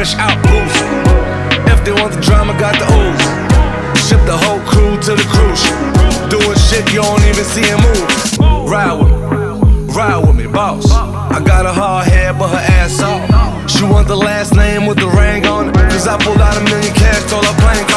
fresh out boost. If they want the drama, got the ooze. Ship the whole crew to the cruise. Doing shit you don't even see him move. Ride with me, boss. I got a hard head, but her ass off. She want the last name with the ring on it. Cause I pulled out $1 million cash, told her plain